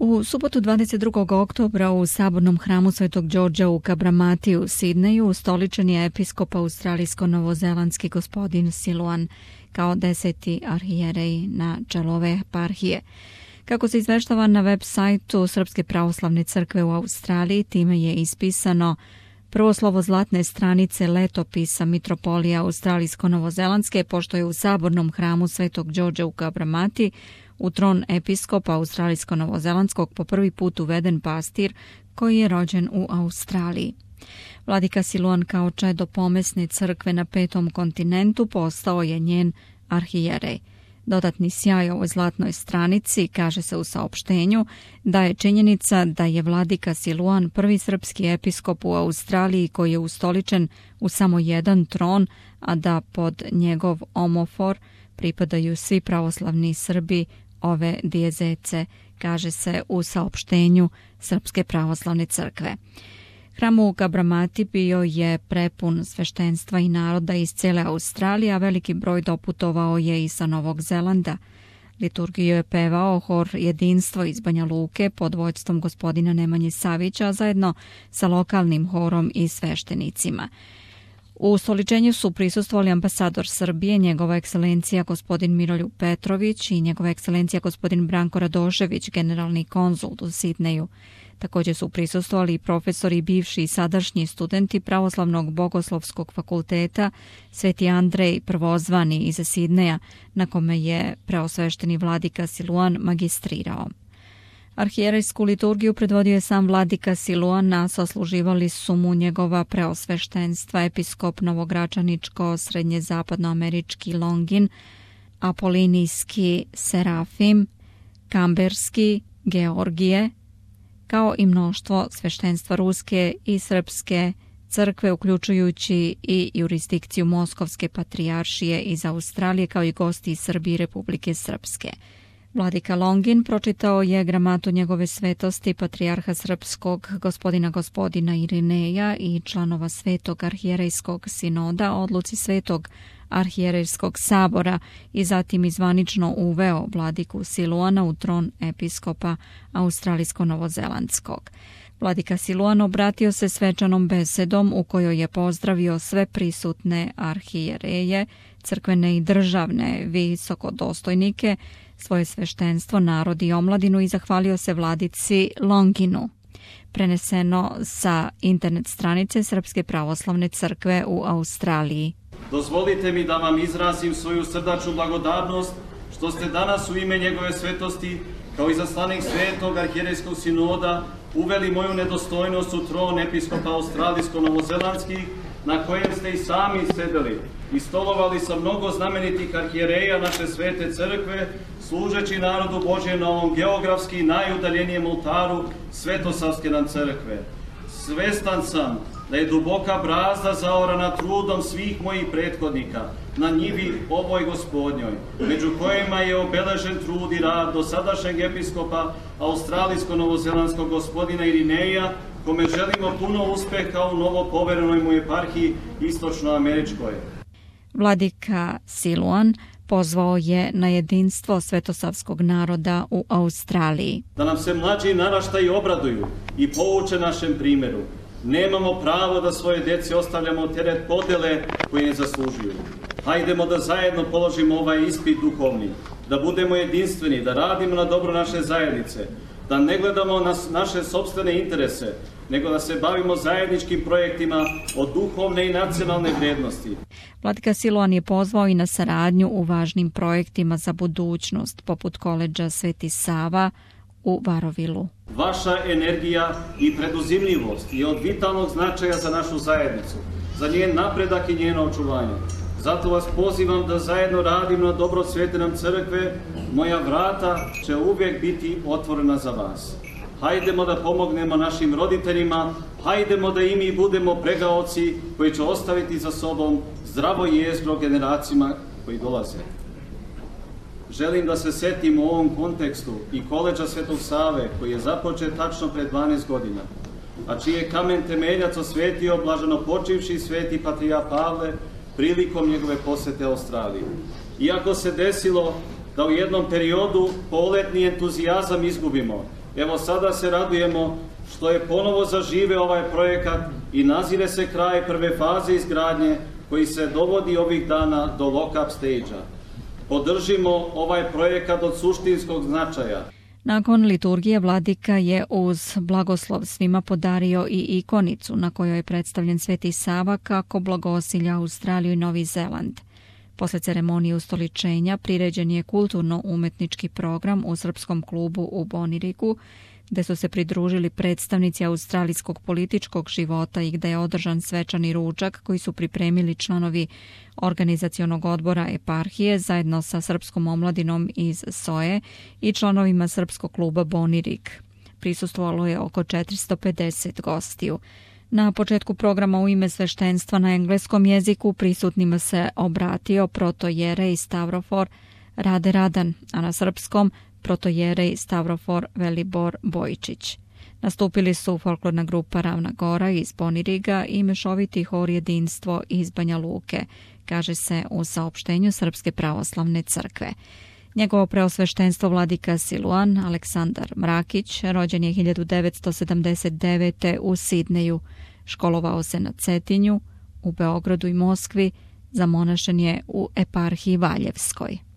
U subotu 22. oktobra u sabornom hramu Svetog Đorđa u Kabramati u Sidneju ustoličen je episkop australijsko-novozelandski gospodin Siluan kao 10. arhijerej na čelu ove eparhije. Kako se izveštava na web sajtu Srpske pravoslavne crkve u Australiji, time je ispisano prvo slovo zlatne stranice letopisa Mitropolije australijsko-novozelandske, pošto je u sabornom hramu Svetog Đorđa u Kabramati u tron episkopa australijsko-novozelandskog po prvi put uveden pastir koji je rođen u Australiji. Vladika Siluan kao čedo pomesne crkve na 5. kontinentu postao je njen arhijerej. Dodatni sjaj ovoj zlatnoj stranici, kaže se u saopštenju, da je činjenica da je vladika Siluan prvi srpski episkop u Australiji koji je ustoličen u samo jedan tron, a da pod njegov omofor pripadaju svi pravoslavni Srbi ove dijezece, kaže se u saopštenju Srpske pravoslavne crkve. Hram u Kabramati bio je prepun sveštenstva i naroda iz cijele Australije, a veliki broj doputovao je i sa Novog Zelanda. Liturgiju je pevao hor Jedinstvo iz Banja Luke pod vođstvom gospodina Nemanje Savića, zajedno sa lokalnim horom i sveštenicima. U ustoličenju su prisustvovali ambasador Srbije, njegova ekscelencija gospodin Miroljub Petrović i njegova ekscelencija gospodin Branko Radošević, generalni konzul u Sidneju. Također su prisustvovali i profesori i bivši i sadašnji studenti Pravoslavnog bogoslovskog fakulteta Sveti Andrej Prvozvani iz Sidneja, na kome je preosvešteni vladika Siluan magistrirao. Arhijerejsku liturgiju predvodio je sam vladika Siluan, a sasluživali su mu njegova preosveštenstva episkop novogračaničko srednje-zapadnoamerički Longin, apolinijski Serafim, kamberski Georgije, kao i mnoštvo sveštenstva ruske i srpske crkve, uključujući i jurisdikciju Moskovske patrijaršije iz Australije, kao i gosti iz Srbije i Republike Srpske. Vladika Longin pročitao je gramatu njegove svetosti patrijarha srpskog gospodina Irineja i članova Svetog arhijerejskog sinoda, odluci Svetog arhijerejskog sabora i zatim izvanično uveo vladiku Siluana u tron episkopa australijsko-novozelandskog. Vladika Siluan obratio se svečanom besedom u kojoj je pozdravio sve prisutne arhijereje, crkvene i državne visokodostojnike, svoje sveštenstvo, narod i omladinu i zahvalio se vladici Longinu. Preneseno sa internet stranice Srpske pravoslavne crkve u Australiji. Dozvolite mi da vam izrazim svoju srdačnu blagodarnost što ste danas u ime njegove svetosti, kao i zaslanik Svetog arhijerejskog sinoda, uveli moju nedostojnost u tron episkopa australijsko-novozelandskih, na kojem ste i sami sedeli i stolovali sa mnogo znamenitih arhijereja naše svete crkve, služeći narodu Božjem na ovom geografski najudaljenijem oltaru Svetosavske nam crkve. Svestan sam da je duboka brazda zaorana trudom svih mojih prethodnika na njivi ovoj gospodnjoj, među kojima je obeležen trud i rad dosadašnjeg episkopa australijsko-novozelandskog gospodina Irineja, kome želimo puno uspeha u novo poverenoj mu eparhiji istočnoameričkoj. Vladika Siluan pozvao je na jedinstvo svetosavskog naroda u Australiji. Da nam se mlađi naraštaji obraduju i pouče našem primjeru. Nemamo pravo da svoje djeci ostavljamo teret podele koje ne zaslužuju. Hajdemo da zajedno položimo ovaj ispit duhovni, da budemo jedinstveni, da radimo na dobro naše zajednice, da ne gledamo na naše sopstvene interese, nego da se bavimo zajedničkim projektima od duhovne i nacionalne vrijednosti. Vladika Siluan je pozvao i na saradnju u važnim projektima za budućnost, poput koledža Sveti Sava u Varovilu. Vaša energija i preduzimljivost je od vitalnog značaja za našu zajednicu, za njen napredak i njeno očuvanje. Zato vas pozivam da zajedno radimo na dobro svete nam crkve. Moja vrata će uvijek biti otvorena za vas. Hajdemo da pomognemo našim roditeljima, hajdemo da i mi budemo pregaoci koji će ostaviti za sobom zdravo jezgro generacijama koji dolaze. Želim da se setim u ovom kontekstu i koledža Svetog Save koji je započet tačno pred 12 godina, a čiji je kamen temeljac osvetio blaženopočivši sveti patrijarh Pavle prilikom njegove posete Australiji. Iako se desilo da u jednom periodu poletni entuzijazam izgubimo, Evo sada se radujemo što je ponovo zaživeo ovaj projekat i nazire se kraj prve faze izgradnje koji se dovodi ovih dana do lock-up stage-a. Podržimo ovaj projekat od suštinskog značaja. Nakon liturgije vladika je uz blagoslov svima podario i ikonicu na kojoj je predstavljen Sveti Sava kako blagosilja Australiju i Novi Zeland. Posle ceremonije ustoličenja priređen je kulturno-umetnički program u Srpskom klubu u Bonirigu, gde su se pridružili predstavnici australijskog političkog života i gde je održan svečani ručak koji su pripremili članovi organizacionog odbora eparhije zajedno sa srpskom omladinom iz SOE i članovima Srpskog kluba Bonirig. Prisustvovalo je oko 450 gostiju. Na početku programa u ime sveštenstva na engleskom jeziku prisutnima se obratio protojerej Stavrofor Rade Radan, a na srpskom protojerej Stavrofor Velibor Bojičić. Nastupili su folklorna grupa Ravna Gora iz Boniriga i mešoviti hor Jedinstvo iz Banja Luke, kaže se u saopštenju Srpske pravoslavne crkve. Njegovo preosveštenstvo vladika Siluan Aleksandar Mrakić rođen je 1979. u Sidneju. Školovao se na Cetinju, u Beogradu i Moskvi, zamonašen je u eparhiji Valjevskoj.